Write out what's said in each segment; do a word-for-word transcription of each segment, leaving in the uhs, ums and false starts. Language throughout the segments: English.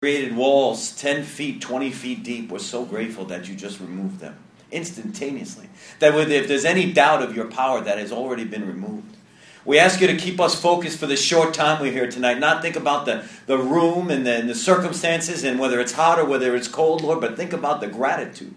created walls ten feet, twenty feet deep. We're so grateful that you just removed them instantaneously. That if there's any doubt of your power, that has already been removed. We ask you to keep us focused for the short time we're here tonight. Not think about the, the room and the, and the circumstances and whether it's hot or whether it's cold, Lord, but think about the gratitude.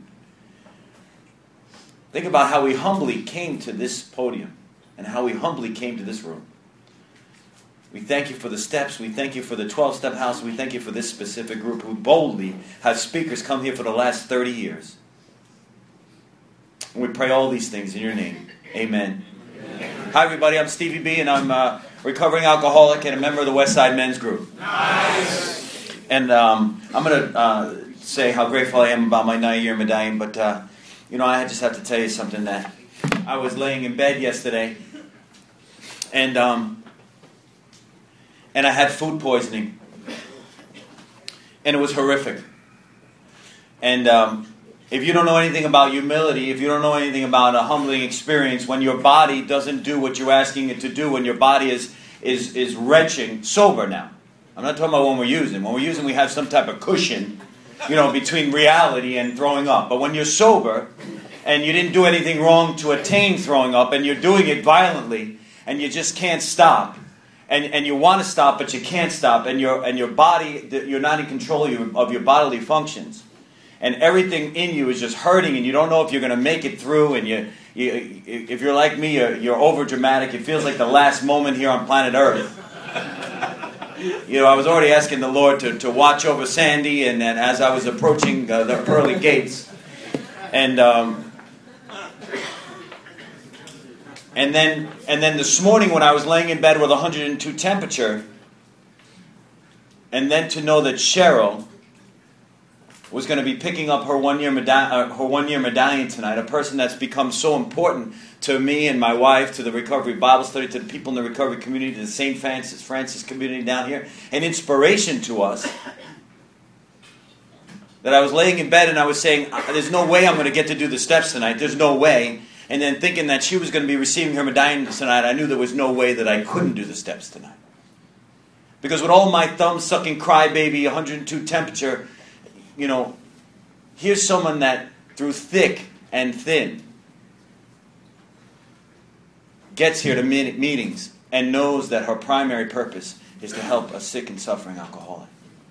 Think about how we humbly came to this podium and how we humbly came to this room. We thank you for the steps. We thank you for the twelve-step house. We thank you for this specific group who boldly have speakers come here for the last thirty years. And we pray all these things in your name. Amen. Amen. Hi, everybody. I'm Stevie B, and I'm a recovering alcoholic and a member of the West Side Men's Group. Nice. And um, I'm going to uh, say how grateful I am about my nine-year medallion, but, uh, you know, I just have to tell you something that I was laying in bed yesterday, and... Um, And I had food poisoning. And it was horrific. And um, if you don't know anything about humility, if you don't know anything about a humbling experience, when your body doesn't do what you're asking it to do, when your body is is is retching, sober now. I'm not talking about when we're using. When we're using, we have some type of cushion, you know, between reality and throwing up. But when you're sober, and you didn't do anything wrong to attain throwing up, and you're doing it violently, and you just can't stop, And, and you want to stop, but you can't stop, and your and your body, you're not in control of your, of your bodily functions, and everything in you is just hurting, and you don't know if you're going to make it through. And you, you if you're like me, you're, you're over dramatic. It feels like the last moment here on planet Earth. You know, I was already asking the Lord to, to watch over Sandy, and, and as I was approaching uh, the pearly gates, and. Um, And then, and then this morning when I was laying in bed with one hundred two temperature, and then to know that Cheryl was going to be picking up her one year meda- uh, her one year medallion tonight, a person that's become so important to me and my wife, to the Recovery Bible Study, to the people in the recovery community, to the Saint Francis Francis community down here, an inspiration to us. That I was laying in bed and I was saying, "There's no way I'm going to get to do the steps tonight. There's no way." And then thinking that she was going to be receiving her medallion tonight, I knew there was no way that I couldn't do the steps tonight. Because with all my thumb-sucking crybaby, one hundred two temperature, you know, here's someone that through thick and thin gets here to meetings and knows that her primary purpose is to help a sick and suffering alcoholic.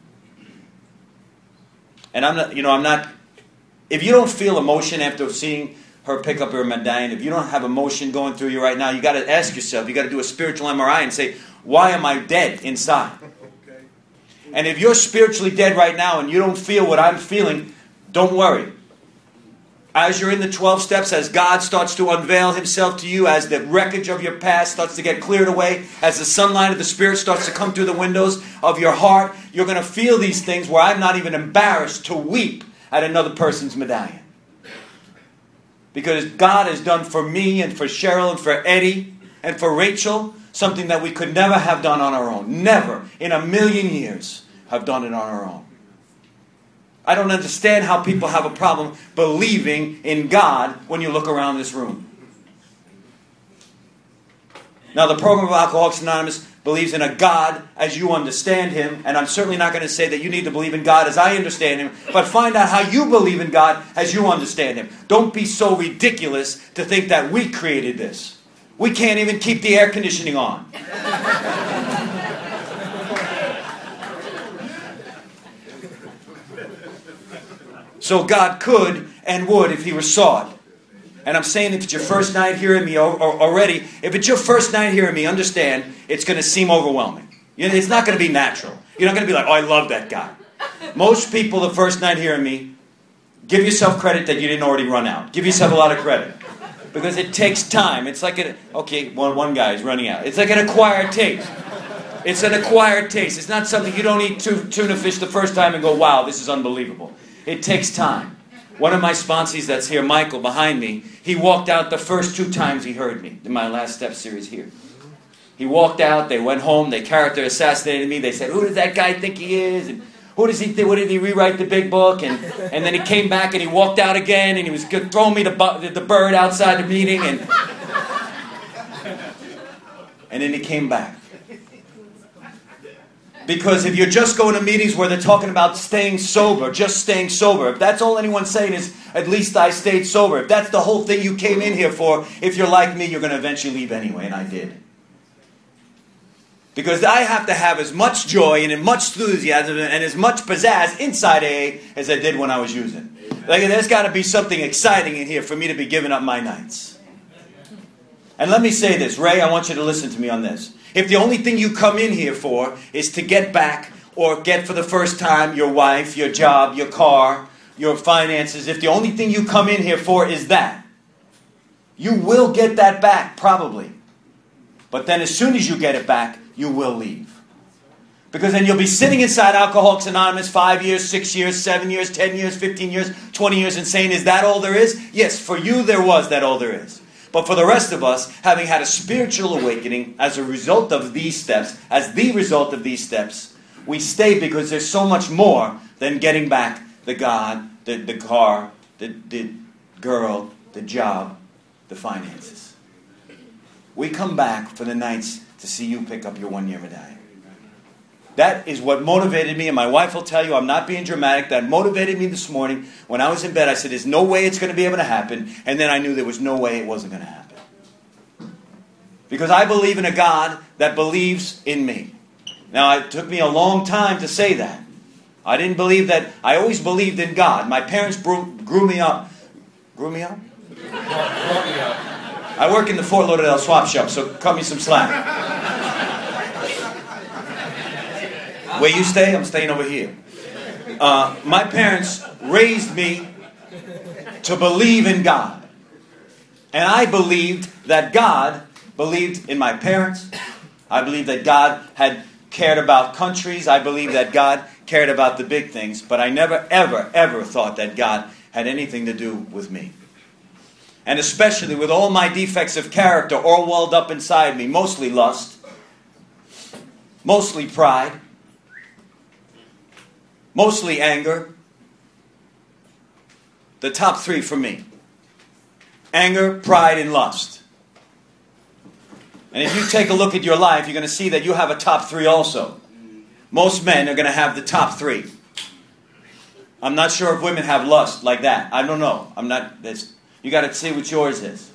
And I'm not, you know, I'm not, if you don't feel emotion after seeing her pick up her medallion, if you don't have emotion going through you right now, you got to ask yourself, you got to do a spiritual M R I and say, why am I dead inside? Okay. And if you're spiritually dead right now and you don't feel what I'm feeling, don't worry. As you're in the twelve steps, as God starts to unveil himself to you, as the wreckage of your past starts to get cleared away, as the sunlight of the Spirit starts to come through the windows of your heart, you're going to feel these things where I'm not even embarrassed to weep at another person's medallion. Because God has done for me and for Cheryl and for Eddie and for Rachel something that we could never have done on our own. Never in a million years have done it on our own. I don't understand how people have a problem believing in God when you look around this room. Now, the program of Alcoholics Anonymous believes in a God as you understand him, and I'm certainly not going to say that you need to believe in God as I understand him, but find out how you believe in God as you understand him. Don't be so ridiculous to think that we created this. We can't even keep the air conditioning on. So God could and would if he were sought. And I'm saying if it's your first night hearing me already, if it's your first night hearing me, understand it's going to seem overwhelming. It's not going to be natural. You're not going to be like, oh, I love that guy. Most people the first night hearing me, give yourself credit that you didn't already run out. Give yourself a lot of credit. Because it takes time. It's like, an, okay, one, one guy is running out. It's like an acquired taste. It's an acquired taste. It's not something you don't eat tuna fish the first time and go, wow, this is unbelievable. It takes time. One of my sponsees that's here, Michael, behind me, he walked out the first two times he heard me in my last step series here. He walked out, they went home, they character assassinated me, they said, who does that guy think he is? And who does he think, what did he rewrite the big book? And and then he came back and he walked out again and he was throwing me the, bu- the bird outside the meeting. And, and then he came back. Because if you're just going to meetings where they're talking about staying sober, just staying sober, if that's all anyone's saying is, at least I stayed sober, if that's the whole thing you came in here for, if you're like me, you're going to eventually leave anyway, and I did. Because I have to have as much joy and as much enthusiasm and as much pizzazz inside A A as I did when I was using. Like, there's got to be something exciting in here for me to be giving up my nights. And let me say this, Ray, I want you to listen to me on this. If the only thing you come in here for is to get back or get for the first time your wife, your job, your car, your finances, if the only thing you come in here for is that, you will get that back, probably. But then as soon as you get it back, you will leave. Because then you'll be sitting inside Alcoholics Anonymous five years, six years, seven years, ten years, fifteen years, twenty years and saying, is that all there is? Yes, for you there was that all there is. But for the rest of us, having had a spiritual awakening as a result of these steps, as the result of these steps, we stay because there's so much more than getting back the God, the, the car, the, the girl, the job, the finances. We come back for the nights to see you pick up your one-year medallion. That is what motivated me, and my wife will tell you, I'm not being dramatic, that motivated me this morning. When I was in bed, I said, there's no way it's going to be able to happen, and then I knew there was no way it wasn't going to happen. Because I believe in a God that believes in me. Now, it took me a long time to say that. I didn't believe that, I always believed in God. My parents grew, grew me up. Grew me up? I work in the Fort Lauderdale swap shop, so cut me some slack. Where you stay, I'm staying over here. Uh, my parents raised me to believe in God. And I believed that God believed in my parents. I believed that God had cared about countries. I believed that God cared about the big things. But I never, ever, ever thought that God had anything to do with me. And especially with all my defects of character all welled up inside me, mostly lust, mostly pride, mostly anger. The top three for me. Anger, pride, and lust. And if you take a look at your life, you're going to see that you have a top three also. Most men are going to have the top three. I'm not sure if women have lust like that. I don't know. I'm not. You got to see what yours is.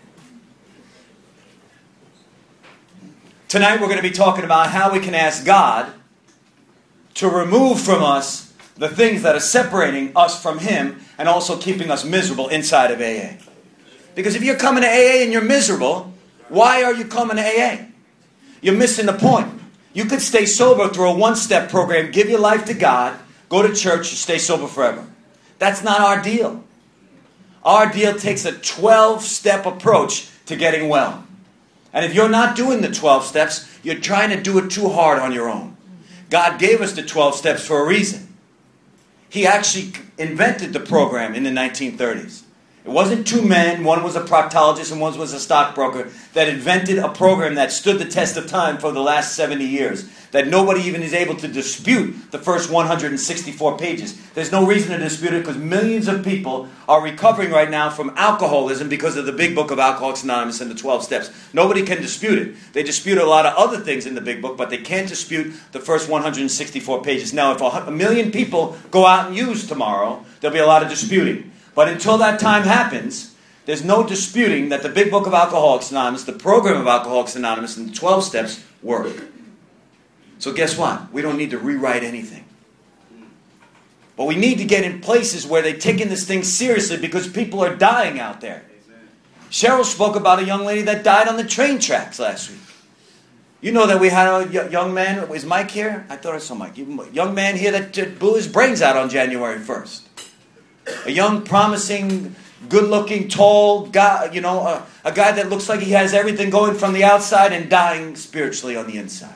Tonight we're going to be talking about how we can ask God to remove from us the things that are separating us from Him and also keeping us miserable inside of A A. Because if you're coming to A A and you're miserable, why are you coming to A A? You're missing the point. You could stay sober through a one-step program, give your life to God, go to church, and stay sober forever. That's not our deal. Our deal takes a twelve-step approach to getting well. And if you're not doing the twelve steps, you're trying to do it too hard on your own. God gave us the twelve steps for a reason. He actually invented the program in the nineteen thirties. It wasn't two men, one was a proctologist and one was a stockbroker, that invented a program that stood the test of time for the last seventy years. That nobody even is able to dispute the first one hundred sixty-four pages. There's no reason to dispute it because millions of people are recovering right now from alcoholism because of the big book of Alcoholics Anonymous and the twelve steps. Nobody can dispute it. They dispute a lot of other things in the big book, but they can't dispute the first one hundred sixty-four pages. Now, if a million people go out and use tomorrow, there'll be a lot of disputing. But until that time happens, there's no disputing that the big book of Alcoholics Anonymous, the program of Alcoholics Anonymous, and the twelve steps work. So guess what? We don't need to rewrite anything. But we need to get in places where they're taking this thing seriously because people are dying out there. Amen. Cheryl spoke about a young lady that died on the train tracks last week. You know that we had a young man, is Mike here? I thought I saw Mike. A young man here that blew his brains out on January first. A young, promising, good-looking, tall guy, you know, a, a guy that looks like he has everything going from the outside and dying spiritually on the inside.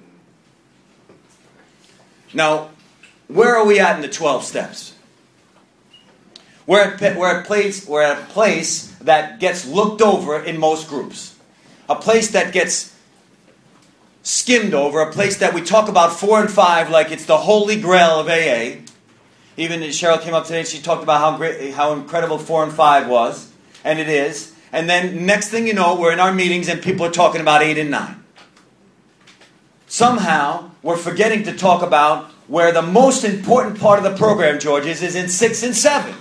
Now, where are we at in the twelve steps? We're at, we're, at place, we're at a place that gets looked over in most groups. A place that gets skimmed over. A place that we talk about four and five like it's the holy grail of A A. Even Cheryl came up today and she talked about how great, how incredible four and five was. And it is. And then next thing you know, we're in our meetings and people are talking about eight and nine. somehow we're forgetting to talk about where the most important part of the program, George, is, is in six and seven.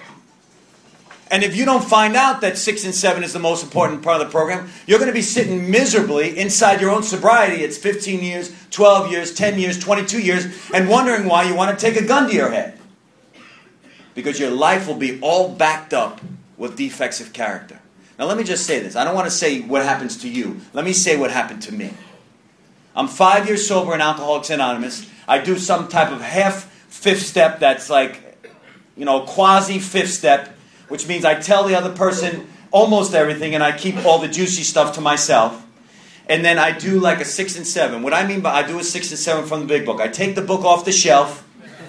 And if you don't find out that six and seven is the most important part of the program, you're going to be sitting miserably inside your own sobriety. It's fifteen years, twelve years, ten years, twenty-two years, and wondering why you want to take a gun to your head. Because your life will be all backed up with defects of character. Now let me just say this. I don't want to say what happens to you. Let me say what happened to me. I'm five years sober in Alcoholics Anonymous. I do some type of half fifth step that's like, you know, quasi fifth step, which means I tell the other person almost everything and I keep all the juicy stuff to myself. And then I do like a six and seven. What I mean by I do a six and seven from the big book, I take the book off the shelf.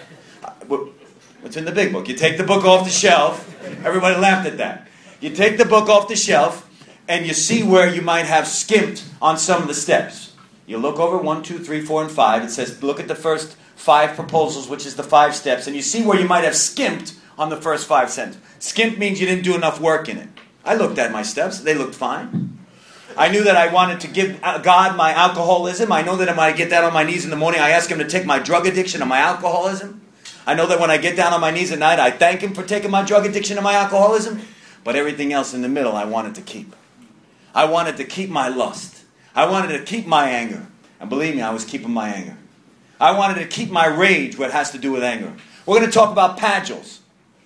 What's in the big book? You take the book off the shelf. Everybody laughed at that. You take the book off the shelf and you see where you might have skimped on some of the steps. You look over one, two, three, four, and five. It says look at the first five proposals, which is the five steps, and you see where you might have skimped on the first five sentences. Skimp means you didn't do enough work in it. I looked at my steps. They looked fine. I knew that I wanted to give God my alcoholism. I know that when I get down on my knees in the morning, I ask Him to take my drug addiction and my alcoholism. I know that when I get down on my knees at night, I thank Him for taking my drug addiction and my alcoholism. But everything else in the middle, I wanted to keep. I wanted to keep my lust. I wanted to keep my anger. And believe me, I was keeping my anger. I wanted to keep my rage, what has to do with anger. We're going to talk about padules.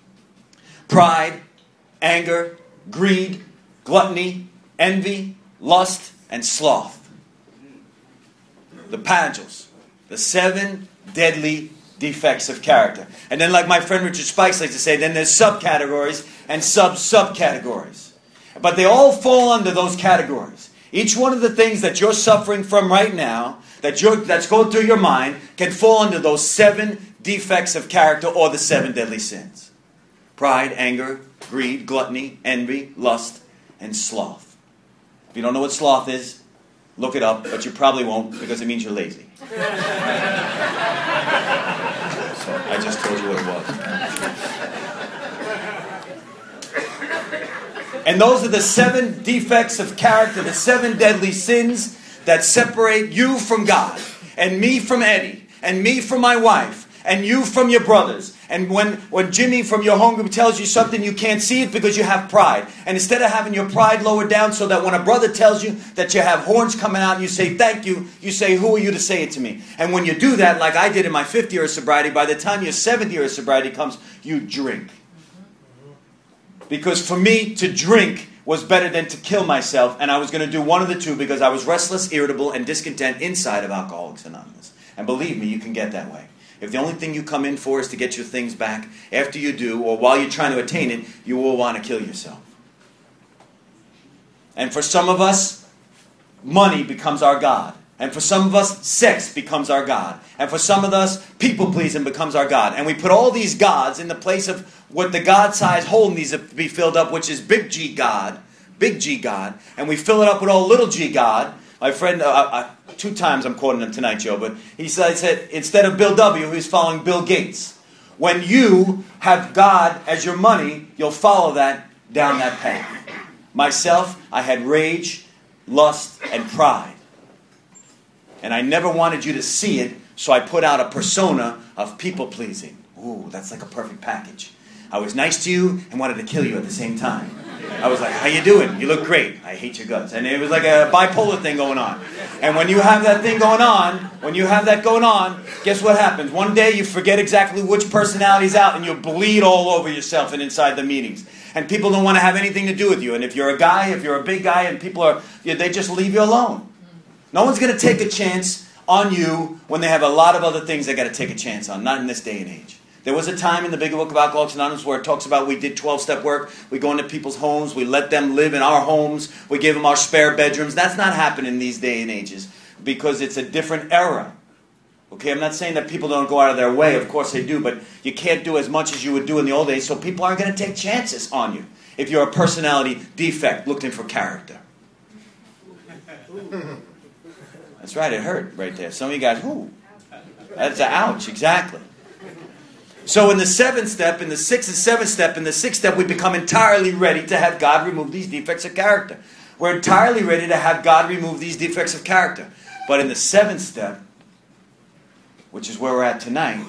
Pride, anger, greed, gluttony, envy, lust, and sloth. The padules. The seven deadly defects of character. And then like my friend Richard Spikes likes to say, then there's subcategories and sub-subcategories. But they all fall under those categories. Each one of the things that you're suffering from right now, that you're, that's going through your mind, can fall under those seven defects of character or the seven deadly sins. Pride, anger, greed, gluttony, envy, lust, and sloth. If you don't know what sloth is, look it up, but you probably won't because it means you're lazy. So I just told you what it was. And those are the seven defects of character, the seven deadly sins that separate you from God, and me from Eddie, and me from my wife, and you from your brothers. And when, when Jimmy from your home group tells you something, you can't see it because you have pride. And instead of having your pride lowered down so that when a brother tells you that you have horns coming out and you say thank you, you say, who are you to say it to me? And when you do that, like I did in my fifth year of sobriety, by the time your seventh year of sobriety comes, you drink. Because for me, to drink was better than to kill myself, and I was going to do one of the two because I was restless, irritable, and discontent inside of Alcoholics Anonymous. And believe me, you can get that way. If the only thing you come in for is to get your things back, after you do, or while you're trying to attain it, you will want to kill yourself. And for some of us, money becomes our God. And for some of us, sex becomes our God. And for some of us, people-pleasing becomes our God. And we put all these gods in the place of what the God-sized hole needs to be filled up, which is big G God, big G God. And we fill it up with all little G God. My friend, uh, uh, two times I'm quoting him tonight, Joe, but he said, he said instead of Bill W., he's following Bill Gates. When you have God as your money, you'll follow that down that path. Myself, I had rage, lust, and pride. And I never wanted you to see it, so I put out a persona of people-pleasing. Ooh, that's like a perfect package. I was nice to you and wanted to kill you at the same time. I was like, how you doing? You look great. I hate your guts. And it was like a bipolar thing going on. And when you have that thing going on, when you have that going on, guess what happens? One day you forget exactly which personality's out and you bleed all over yourself and inside the meetings. And people don't want to have anything to do with you. And if you're a guy, if you're a big guy, and people are, they just leave you alone. No one's going to take a chance on you when they have a lot of other things they got to take a chance on. Not in this day and age. There was a time in the Big Book of Alcoholics Anonymous where it talks about we did twelve-step work. We go into people's homes. We let them live in our homes. We give them our spare bedrooms. That's not happening these day and ages because it's a different era. Okay, I'm not saying that people don't go out of their way. Of course they do. But you can't do as much as you would do in the old days. So people aren't going to take chances on you if you're a personality defect looking for character. That's right, it hurt right there. Some of you guys, whoo. That's an ouch, exactly. So in the seventh step, in the sixth and seventh step, in the sixth step, we become entirely ready to have God remove these defects of character. We're entirely ready to have God remove these defects of character. But in the seventh step, which is where we're at tonight,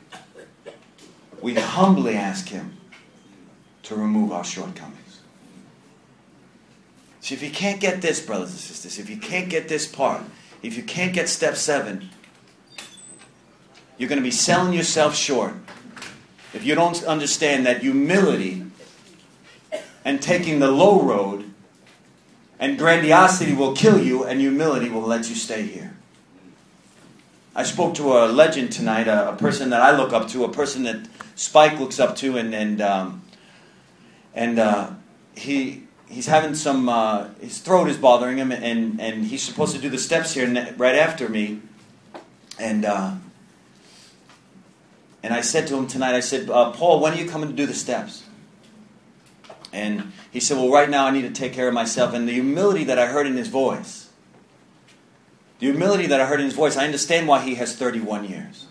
we humbly ask Him to remove our shortcomings. See, if you can't get this, brothers and sisters, if you can't get this part, if you can't get step seven, you're going to be selling yourself short. If you don't understand that humility and taking the low road and grandiosity will kill you and humility will let you stay here. I spoke to a legend tonight, a, a person that I look up to, a person that Spike looks up to, and and um, and uh, he he's having some, uh, his throat is bothering him, and, and he's supposed to do the steps here right after me, and uh, and I said to him tonight, I said, uh, Paul, when are you coming to do the steps? And he said, well, right now I need to take care of myself. And the humility that I heard in his voice, the humility that I heard in his voice, I understand why he has thirty-one years.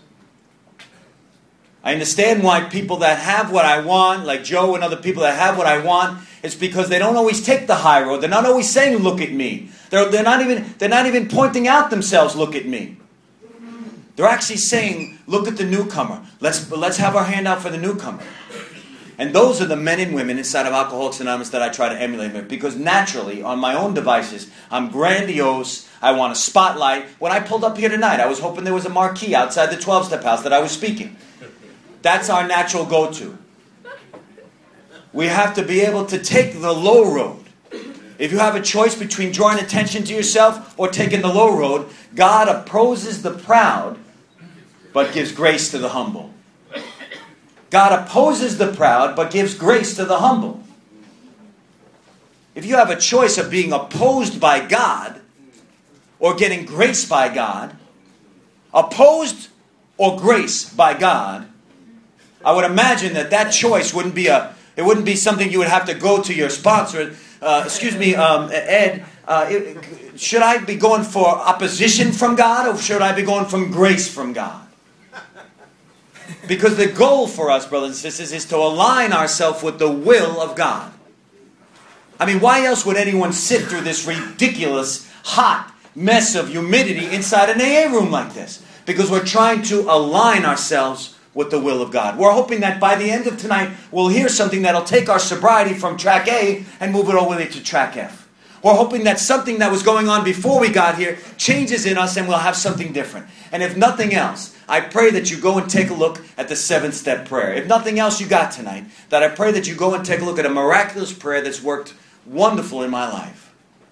I understand why people that have what I want, like Joe and other people that have what I want, it's because they don't always take the high road. They're not always saying, look at me. They're, they're, not even, they're not even pointing out themselves, look at me. They're actually saying, look at the newcomer. Let's, let's have our hand out for the newcomer. And those are the men and women inside of Alcoholics Anonymous that I try to emulate. Because naturally, on my own devices, I'm grandiose. I want a spotlight. When I pulled up here tonight, I was hoping there was a marquee outside the twelve-step house that I was speaking. That's our natural go-to. We have to be able to take the low road. If you have a choice between drawing attention to yourself or taking the low road, God opposes the proud, but gives grace to the humble. God opposes the proud, but gives grace to the humble. If you have a choice of being opposed by God or getting grace by God, opposed or grace by God, I would imagine that that choice wouldn't be a, it wouldn't be something you would have to go to your sponsor. Uh, excuse me, um, Ed, uh, it, should I be going for opposition from God or should I be going from grace from God? Because the goal for us, brothers and sisters, is to align ourselves with the will of God. I mean, why else would anyone sit through this ridiculous, hot mess of humidity inside an A A room like this? Because we're trying to align ourselves with the will of God. We're hoping that by the end of tonight, we'll hear something that'll take our sobriety from track A and move it over to track F. We're hoping that something that was going on before we got here changes in us and we'll have something different. And if nothing else, I pray that you go and take a look at the seventh step prayer. If nothing else you got tonight, that I pray that you go and take a look at a miraculous prayer that's worked wonderful in my life.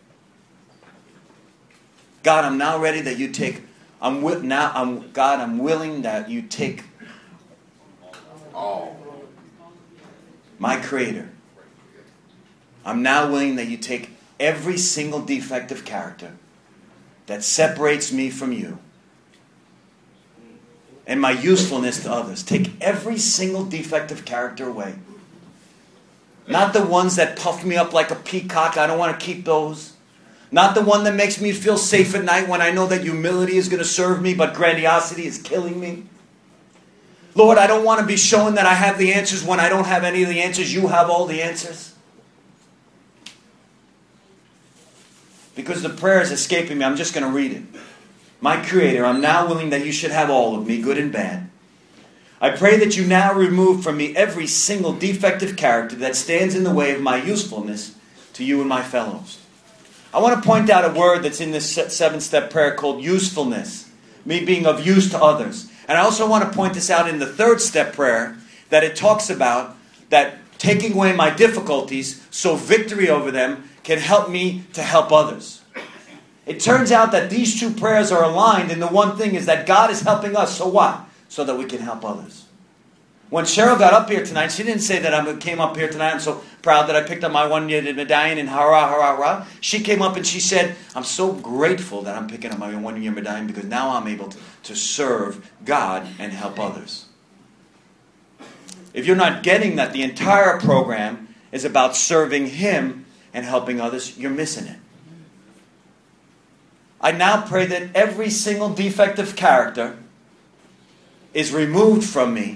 God, I'm now ready that you take, I'm wi- now, I'm, God, I'm willing that you take all. My Creator. I'm now willing that you take every single defect of character that separates me from you and my usefulness to others. Take every single defect of character away. Not the ones that puff me up like a peacock. I don't want to keep those. Not the one that makes me feel safe at night when I know that humility is going to serve me, but grandiosity is killing me. Lord, I don't want to be showing that I have the answers when I don't have any of the answers. You have all the answers. Because the prayer is escaping me, I'm just going to read it. My Creator, I'm now willing that you should have all of me, good and bad. I pray that you now remove from me every single defective character that stands in the way of my usefulness to you and my fellows. I want to point out a word that's in this seven-step prayer called usefulness, me being of use to others. And I also want to point this out in the third step prayer, that it talks about that taking away my difficulties so victory over them can help me to help others. It turns out that these two prayers are aligned, and the one thing is that God is helping us, so what? So that we can help others. When Cheryl got up here tonight, she didn't say that I came up here tonight, I'm so proud that I picked up my one-year medallion and hurrah, hurrah, hurrah. She came up and she said, I'm so grateful that I'm picking up my one-year medallion because now I'm able to, to serve God and help others. If you're not getting that the entire program is about serving Him and helping others, you're missing it. I now pray that every single defect of character is removed from me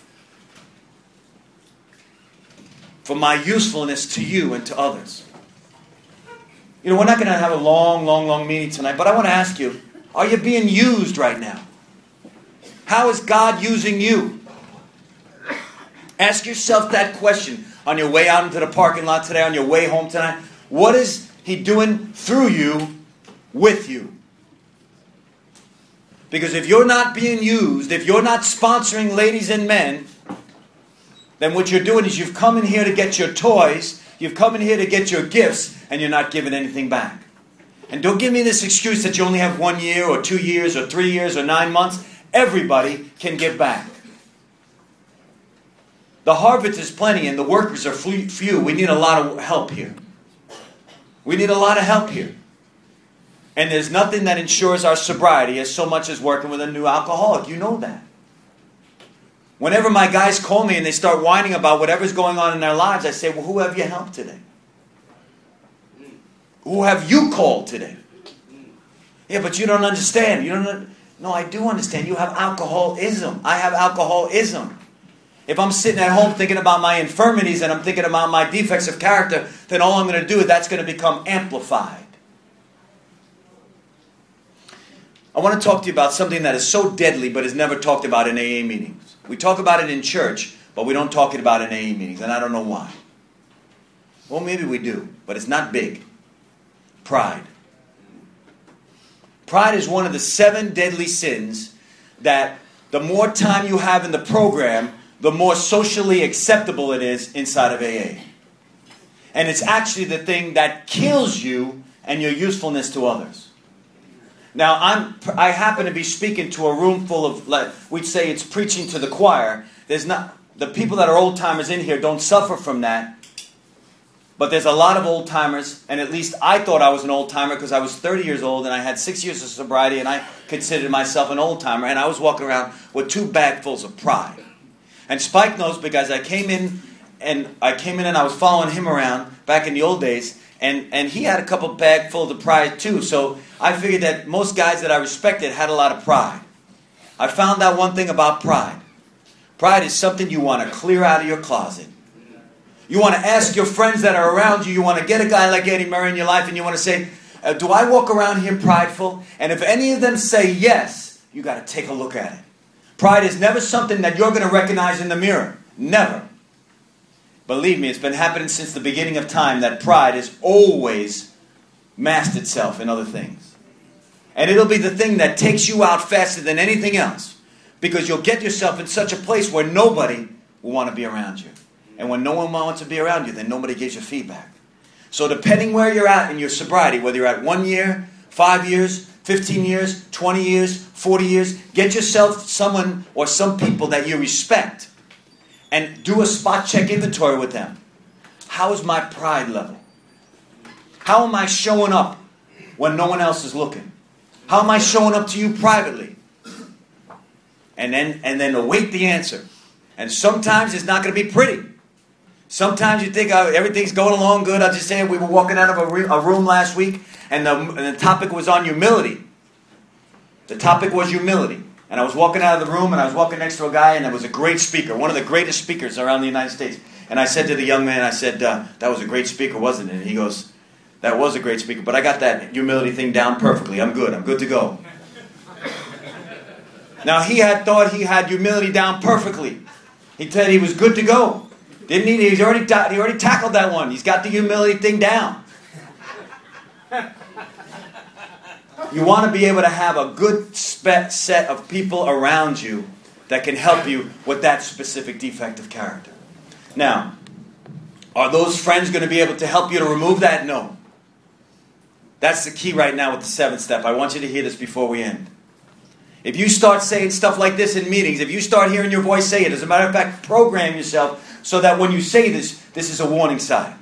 for my usefulness to you and to others. You know, we're not going to have a long, long, long meeting tonight, but I want to ask you, Are you being used right now? How is God using you? Ask yourself that question on your way out into the parking lot today, on your way home tonight. What is He doing through you, with you? Because if you're not being used, if you're not sponsoring ladies and men, then what you're doing is you've come in here to get your toys, you've come in here to get your gifts, and you're not giving anything back. And don't give me this excuse that you only have one year or two years or three years or nine months. Everybody can give back. The harvest is plenty and the workers are few. We need a lot of help here. We need a lot of help here. And there's nothing that ensures our sobriety as so much as working with a new alcoholic. You know that. Whenever my guys call me and they start whining about whatever's going on in their lives, I say, well, who have you helped today? Who have you called today? Yeah, but you don't understand. You don't. No, I do understand. You have alcoholism. I have alcoholism. If I'm sitting at home thinking about my infirmities and I'm thinking about my defects of character, then all I'm going to do is that's going to become amplified. I want to talk to you about something that is so deadly but is never talked about in A A meetings. We talk about it in church, but we don't talk about it in A A meetings, and I don't know why. Well, maybe we do, but it's not big. Pride. Pride is one of the seven deadly sins that the more time you have in the program, the more socially acceptable it is inside of A A. And it's actually the thing that kills you and your usefulness to others. Now, I'm, I happen to be speaking to a room full of, like, we'd say it's preaching to the choir. There's not, the people that are old-timers in here don't suffer from that. But there's a lot of old-timers, and at least I thought I was an old-timer because I was thirty years old and I had six years of sobriety and I considered myself an old-timer. And I was walking around with two bagfuls of pride. And Spike knows because I came in and I came in and I was following him around back in the old days. And, and he had a couple bagfuls of pride too. So I figured that most guys that I respected had a lot of pride. I found out one thing about pride. Pride is something you want to clear out of your closet. You want to ask your friends that are around you. You want to get a guy like Eddie Murray in your life and you want to say, uh, do I walk around here prideful? And if any of them say yes, you got to take a look at it. Pride is never something that you're going to recognize in the mirror. Never. Believe me, it's been happening since the beginning of time that pride has always masked itself in other things. And it'll be the thing that takes you out faster than anything else. Because you'll get yourself in such a place where nobody will want to be around you. And when no one wants to be around you, then nobody gives you feedback. So depending where you're at in your sobriety, whether you're at one year, five years, fifteen years, twenty years, forty years, get yourself someone or some people that you respect. And do a spot check inventory with them. How is my pride level? How am I showing up when no one else is looking? How am I showing up to you privately? And then, and then await the answer. And sometimes it's not going to be pretty. Sometimes you think oh, everything's going along good. I'll just say we were walking out of a, re- a room last week and the, and the topic was on humility. The topic was humility. And I was walking out of the room and I was walking next to a guy and there was a great speaker, one of the greatest speakers around the United States. And I said to the young man, I said, uh, that was a great speaker, wasn't it? And he goes, that was a great speaker, but I got that humility thing down perfectly. I'm good. I'm good to go. Now he had thought he had humility down perfectly. He said he was good to go. Didn't he? He's already, he already tackled that one. He's got the humility thing down. You want to be able to have a good spe- set of people around you that can help you with that specific defect of character. Now, are those friends going to be able to help you to remove that? No. That's the key right now with the seventh step. I want you to hear this before we end. If you start saying stuff like this in meetings, if you start hearing your voice say it, as a matter of fact, program yourself so that when you say this, this is a warning sign.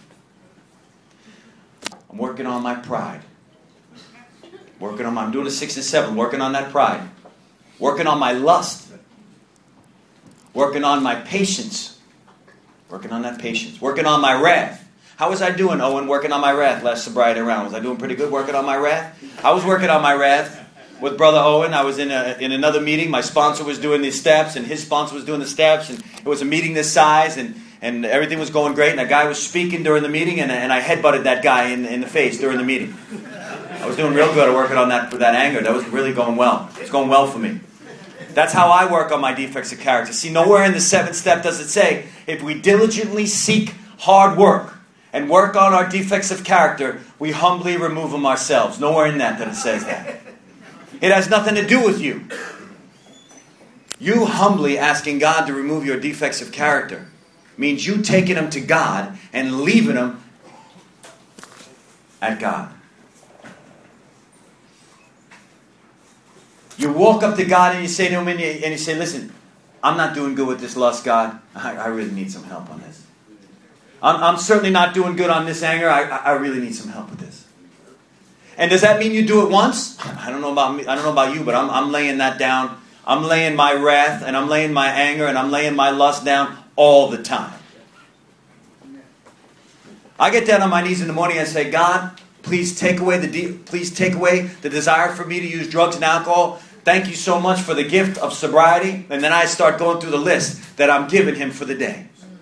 I'm working on my pride. Working on my, I'm doing a six and seven, working on that pride. Working on my lust. Working on my patience. Working on that patience. Working on my wrath. How was I doing, Owen, working on my wrath last sobriety round? Was I doing pretty good working on my wrath? I was working on my wrath with Brother Owen. I was in a, in another meeting. My sponsor was doing the steps, and his sponsor was doing the steps, and it was a meeting this size, and, and everything was going great, and a guy was speaking during the meeting, and, and I headbutted that guy in, in the face during the meeting. I was doing real good at working on that for that anger. That was really going well. It's going well for me. That's how I work on my defects of character. See, nowhere in the seventh step does it say, if we diligently seek hard work and work on our defects of character, we humbly remove them ourselves. Nowhere in that that it says that. It has nothing to do with you. You humbly asking God to remove your defects of character means you taking them to God and leaving them at God. You walk up to God and you say to Him, and you, and you say, listen, I'm not doing good with this lust, God. I, I really need some help on this. I'm, I'm certainly not doing good on this anger. I, I really need some help with this. And does that mean you do it once? I don't know about me. I don't know about you, but I'm, I'm laying that down. I'm laying my wrath and I'm laying my anger and I'm laying my lust down all the time. I get down on my knees in the morning and I say, God, please take away the de- please take away the desire for me to use drugs and alcohol. Thank you so much for the gift of sobriety. And then I start going through the list that I'm giving Him for the day.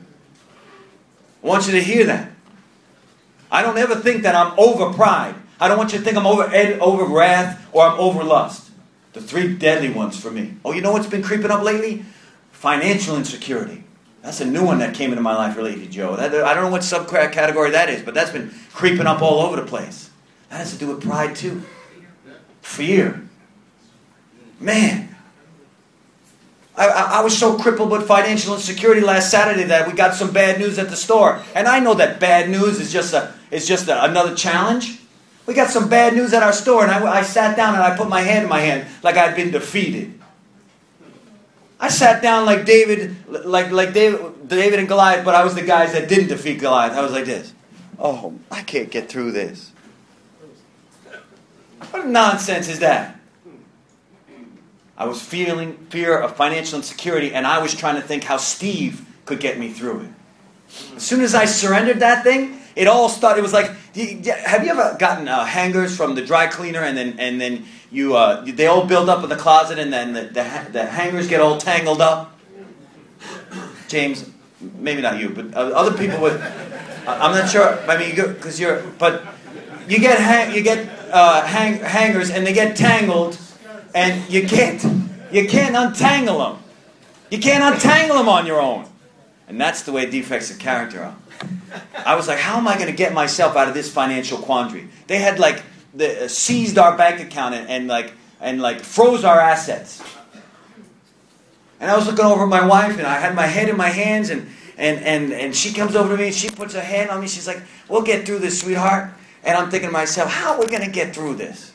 I want you to hear that. I don't ever think that I'm over pride. I don't want you to think I'm over ed- over wrath or I'm over lust. The three deadly ones for me. Oh, you know what's been creeping up lately? Financial insecurity. That's a new one that came into my life lately, Joe. That, I don't know what subcategory that is, but that's been creeping up all over the place. That has to do with pride too. Fear. Man. I, I, I was so crippled with financial insecurity last Saturday that we got some bad news at the store. And I know that bad news is just a is just a, another challenge. We got some bad news at our store, and I, I sat down and I put my hand in my hand like I'd been defeated. I sat down like David, like like David, David and Goliath, but I was the guys that didn't defeat Goliath. I was like this. Oh, I can't get through this. What nonsense is that? I was feeling fear of financial insecurity, and I was trying to think how Steve could get me through it. As soon as I surrendered that thing, it all started. It was like, have you ever gotten uh, hangers from the dry cleaner, and then and then you uh, they all build up in the closet, and then the, the the hangers get all tangled up? James, maybe not you, but other people would. I'm not sure. I mean, because you're, but you get hang, you get uh, hang, hangers, and they get tangled. And you can't, you can't untangle them. You can't untangle them on your own. And that's the way defects of character are. I was like, how am I going to get myself out of this financial quandary? They had like the, uh, seized our bank account and, and like and like froze our assets. And I was looking over at my wife, and I had my head in my hands, and and and and she comes over to me and she puts her hand on me. She's like, "We'll get through this, sweetheart." And I'm thinking to myself, how are we going to get through this?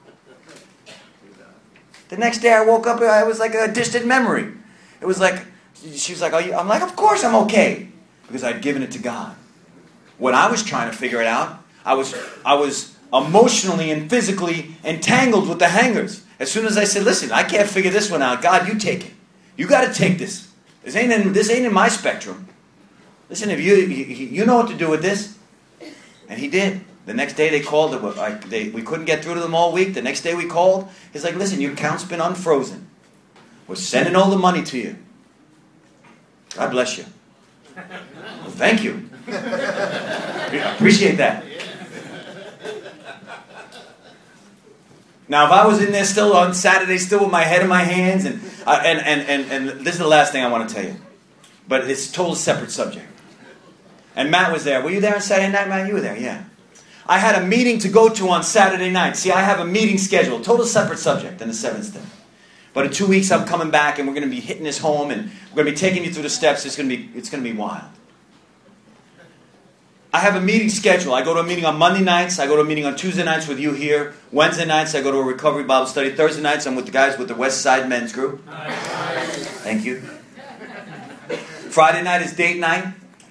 The next day I woke up, I was like a distant memory. It was like, she was like, are you? I'm like, of course I'm okay. Because I'd given it to God. When I was trying to figure it out, I was I was emotionally and physically entangled with the hangers. As soon as I said, listen, I can't figure this one out. God, you take it. You got to take this. This ain't in, this ain't in my spectrum. Listen, if you, you you know what to do with this. And He did. The next day they called. Like they, we couldn't get through to them all week. The next day we called. He's like, listen, your account's been unfrozen. We're sending all the money to you. God bless you. Well, thank you. I appreciate that. Now, if I was in there still on Saturday, still with my head in my hands, and uh, and, and, and, and this is the last thing I want to tell you. But it's a total separate subject. And Matt was there. Were you there on Saturday night, Matt? You were there, yeah. I had a meeting to go to on Saturday night. See, I have a meeting scheduled. Total separate subject in the seventh step. But in two weeks, I'm coming back, and we're going to be hitting this home, and we're going to be taking you through the steps. It's going to be, it's going to be wild. I have a meeting scheduled. I go to a meeting on Monday nights. I go to a meeting on Tuesday nights with you here. Wednesday nights, I go to a recovery Bible study. Thursday nights, I'm with the guys with the West Side Men's Group. Thank you. Friday night is date night.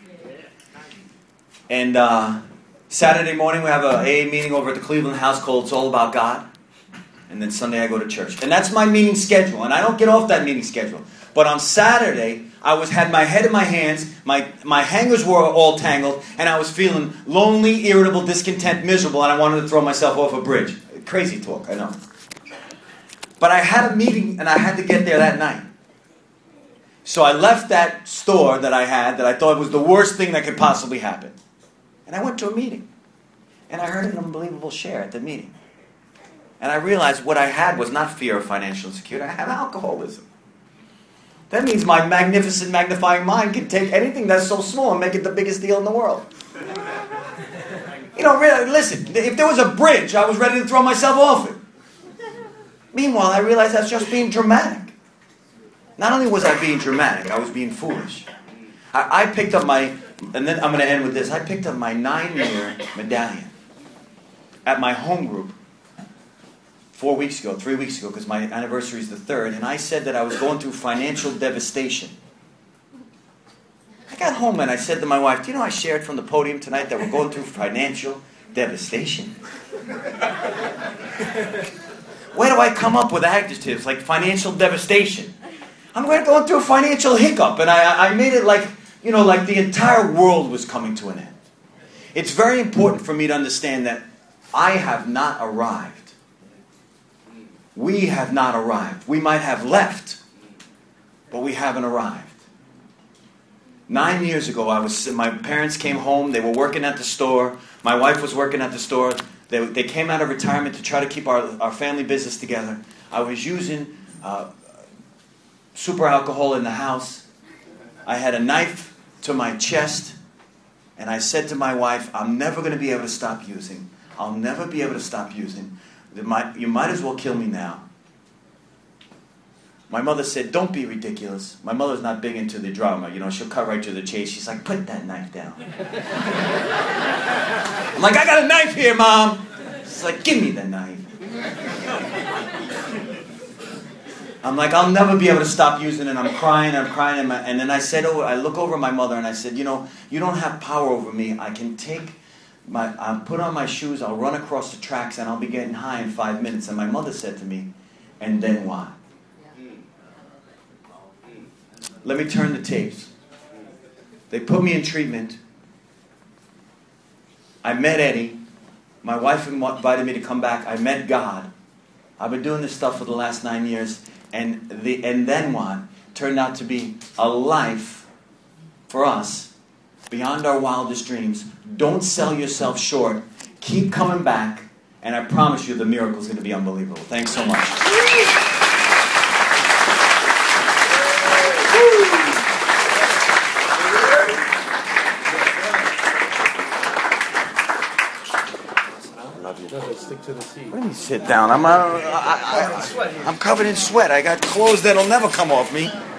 And uh, Saturday morning, we have a A A meeting over at the Cleveland House called It's All About God. And then Sunday, I go to church. And that's my meeting schedule. And I don't get off that meeting schedule. But on Saturday, I was had my head in my hands, my, my hangers were all tangled, and I was feeling lonely, irritable, discontent, miserable, and I wanted to throw myself off a bridge. Crazy talk, I know. But I had a meeting, and I had to get there that night. So I left that store that I had, that I thought was the worst thing that could possibly happen. And I went to a meeting. And I heard an unbelievable share at the meeting. And I realized what I had was not fear of financial insecurity. I had alcoholism. That means my magnificent magnifying mind can take anything that's so small and make it the biggest deal in the world. You know, really, listen, if there was a bridge, I was ready to throw myself off it. Meanwhile, I realized I was just being dramatic. Not only was I being dramatic, I was being foolish. I, I picked up my, and then I'm going to end with this, I picked up my nine-year medallion at my home group four weeks ago, three weeks ago, because my anniversary is the third, and I said that I was going through financial devastation. I got home and I said to my wife, do you know I shared from the podium tonight that we're going through financial devastation? Where do I come up with adjectives like financial devastation? I'm going through a financial hiccup, and I, I made it like, you know, like the entire world was coming to an end. It's very important for me to understand that I have not arrived. We have not arrived. We might have left, but we haven't arrived. Nine years ago, I was. My parents came home. They were working at the store. My wife was working at the store. They, they came out of retirement to try to keep our, our family business together. I was using uh, super alcohol in the house. I had a knife to my chest, and I said to my wife, I'm never going to be able to stop using. I'll never be able to stop using. Might, you might as well kill me now. My mother said, don't be ridiculous. My mother's not big into the drama. You know, she'll cut right to the chase. She's like, put that knife down. I'm like, I got a knife here, Mom. She's like, give me the knife. I'm like, I'll never be able to stop using it. I'm crying, I'm crying. And, my, and then I said, oh, I look over at my mother and I said, you know, you don't have power over me. I can take... My, I'll put on my shoes, I'll run across the tracks, and I'll be getting high in five minutes. And my mother said to me, and then what? Let me turn the tapes. They put me in treatment. I met Eddie. My wife invited me to come back. I met God. I've been doing this stuff for the last nine years. And the and then what turned out to be a life for us beyond our wildest dreams. Don't sell yourself short. Keep coming back. And I promise you the miracle is going to be unbelievable. Thanks so much. I love you. Stick to the seat. Let me sit down. I'm, uh, I, I, I, I'm covered in sweat. I got clothes that'll never come off me.